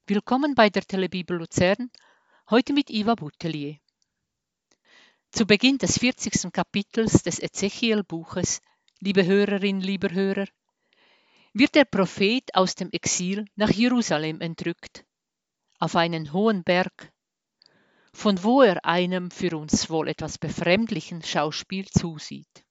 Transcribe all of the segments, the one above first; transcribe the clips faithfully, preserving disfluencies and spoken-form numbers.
Willkommen bei der Telebibel Luzern, heute mit Iva Boutelier. Zu Beginn des vierzigsten Kapitels des Ezechiel-Buches, liebe Hörerinnen, lieber Hörer, wird der Prophet aus dem Exil nach Jerusalem entrückt, auf einen hohen Berg, von wo er einem für uns wohl etwas befremdlichen Schauspiel zusieht.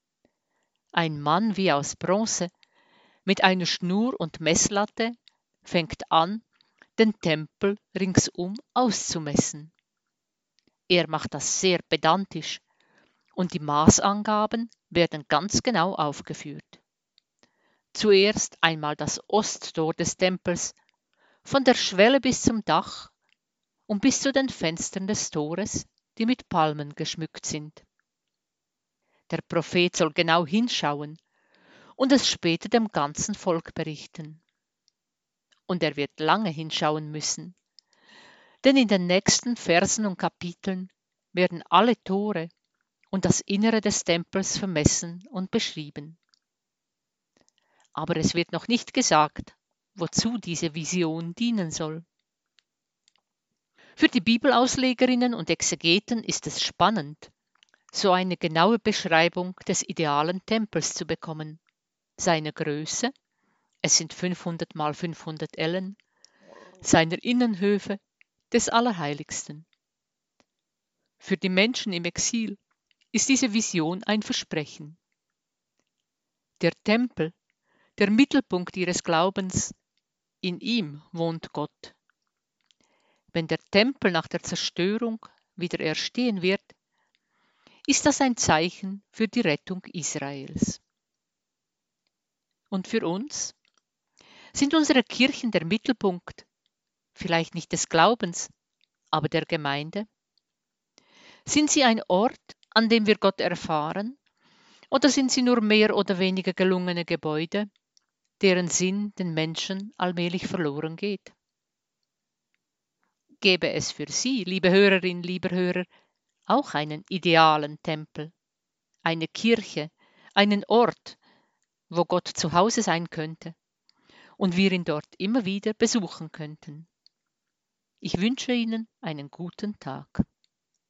Ein Mann wie aus Bronze, mit einer Schnur und Messlatte, fängt an, den Tempel ringsum auszumessen. Er macht das sehr pedantisch und die Maßangaben werden ganz genau aufgeführt. Zuerst einmal das Osttor des Tempels, von der Schwelle bis zum Dach und bis zu den Fenstern des Tores, die mit Palmen geschmückt sind. Der Prophet soll genau hinschauen und es später dem ganzen Volk berichten. Und er wird lange hinschauen müssen, denn in den nächsten Versen und Kapiteln werden alle Tore und das Innere des Tempels vermessen und beschrieben. Aber es wird noch nicht gesagt, wozu diese Vision dienen soll. Für die Bibelauslegerinnen und Exegeten ist es spannend, so eine genaue Beschreibung des idealen Tempels zu bekommen, seine Größe, es sind fünfhundert mal fünfhundert Ellen, seiner Innenhöfe, des Allerheiligsten. Für die Menschen im Exil ist diese Vision ein Versprechen. Der Tempel, der Mittelpunkt ihres Glaubens, in ihm wohnt Gott. Wenn der Tempel nach der Zerstörung wieder erstehen wird, ist das ein Zeichen für die Rettung Israels. Und für uns? Sind unsere Kirchen der Mittelpunkt, vielleicht nicht des Glaubens, aber der Gemeinde? Sind sie ein Ort, an dem wir Gott erfahren, oder sind sie nur mehr oder weniger gelungene Gebäude, deren Sinn den Menschen allmählich verloren geht? Gäbe es für Sie, liebe Hörerinnen, lieber Hörer, auch einen idealen Tempel, eine Kirche, einen Ort, wo Gott zu Hause sein könnte und wir ihn dort immer wieder besuchen könnten? Ich wünsche Ihnen einen guten Tag.